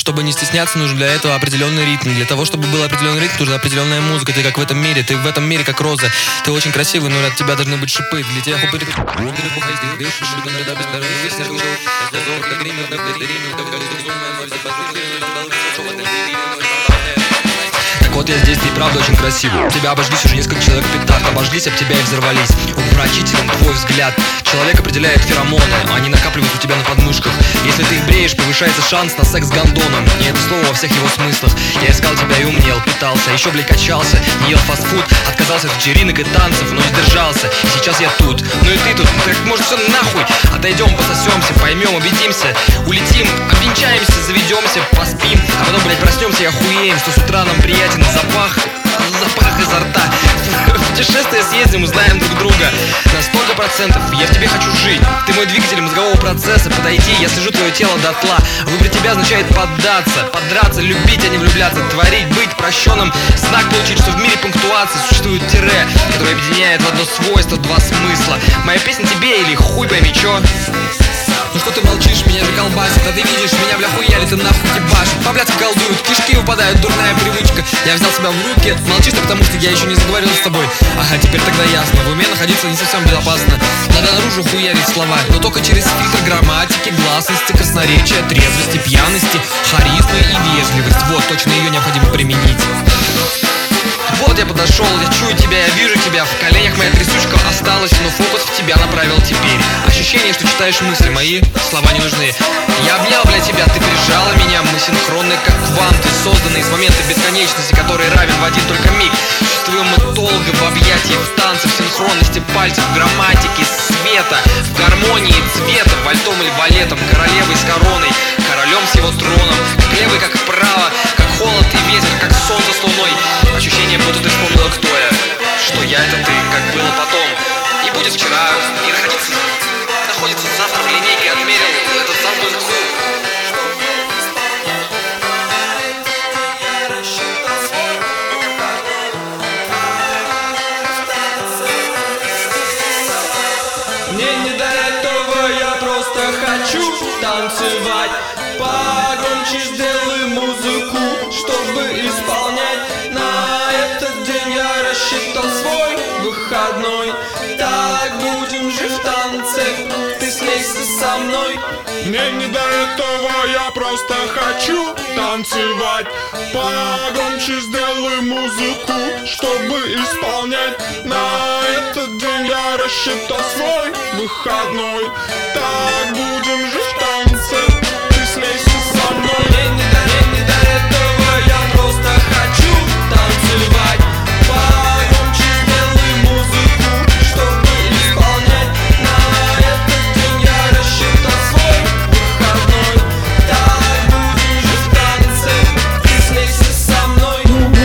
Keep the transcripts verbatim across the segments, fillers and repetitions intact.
Чтобы не стесняться, нужен для этого определенный ритм. Для того, чтобы был определенный ритм, нужна определенная музыка. Ты как в этом мире, ты в этом мире как роза. Ты очень красивый, но от тебя должны быть шипы. Для тебя хупы. Вот я здесь, ты правда очень красивый. Тебя обожглись уже несколько человек петард. Обожглись об тебя и взорвались. Упрачителен твой взгляд. Человек определяет феромоны. Они накапливают у тебя на подмышках. Если ты их бреешь, повышается шанс на секс с гондоном. И это слово во всех его смыслах. Я искал тебя и умнел, питался, еще, блядь, качался. Не ел фастфуд, отказался от вечеринок и танцев, но сдержался. И сейчас я тут, ну и ты тут. Так может все нахуй. Отойдем, пососемся, поймем, убедимся. Улетим, обвенчаемся, заведемся, поспим. А потом, блядь, проснемся и охуеем, что с утра нам приятен запах, запах изо рта. В путешествие съездим, узнаем друг друга. На столько процентов я в тебе хочу жить. Ты мой двигатель мозгового процесса. Подойди, я слежу твое тело дотла. Выбрать тебя означает поддаться, подраться, любить, а не влюбляться. Творить, быть прощенным. Знак получить, что в мире пунктуации существует тире, которое объединяет в одно свойство два смысла. Моя песня тебе или хуй пойми чё? Ну что ты молчишь, меня же колбасит. А ты видишь, меня бля хуяли, ты нахуй ебашь. По-блядски колдуют, кишки выпадают, дурная привычка. Я взял себя в руки, молчишь ты, потому что я еще не заговорил с тобой. Ага, теперь тогда ясно, в уме находиться не совсем безопасно. Надо наружу хуярить слова, но только через фильтр грамматики, гласности, красноречия, трезвости, пьяности, харизмы и вежливость. Вот, точно ее необходимо применить. Вот я подошел, я чую тебя, я вижу тебя. В коленях моя трясучка осталась, но фокус в тебя направил теперь. Ощущение, что читаешь мысли мои, слова не нужны. Я обнял, бля, тебя, ты прижала меня. Мы синхронны, как кванты, созданы из момента бесконечности, который равен в один только миг. Чувствуем мы долго в объятии, в танце, в синхронности пальцев, в грамматике света, в гармонии цвета, вальтом или валетом, королевой с короной, королем с его троном, как левый, как вправо, как холод и ветер, как солнце с луной. Ощущение, будто ты вспомнила, кто я, что я это ты, как было потом. Не будет вчера, не находится, находится завтра в линейке, отмерил этот самый круг. Мне не до этого, я просто хочу танцевать. Погромче сделай музыку, чтобы исполнять. На этот день я рассчитал свой выходной. Так будем же в танце, ты слейся со мной. Мне не до этого, я просто хочу танцевать. Погромче сделай музыку, чтобы исполнять. На этот день я рассчитал свой выходной. Так будем же в танце, ты слейся со мной. Мне не до, мне не до этого, я просто хочу танцевать. Погромче сделай музыку, чтобы исполнять. На этот день я рассчитал свой выходной. Так будем же в танце, ты слейся со мной.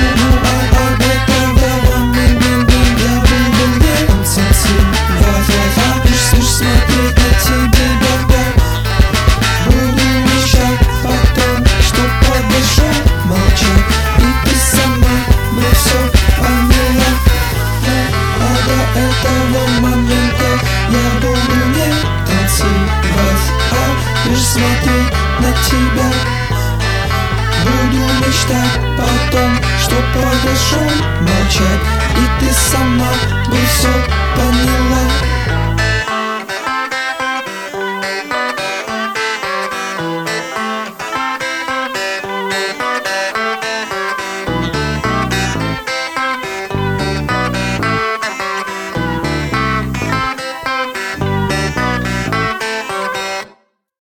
Смотреть на тебя, да-да. Буду мечтать потом, что подошел, молчать. И ты сама бы все поняла. А до этого момента я буду не танцевать, а лишь смотреть на тебя. Буду мечтать потом, что подошел, молчать. И ты сама бы все поняла.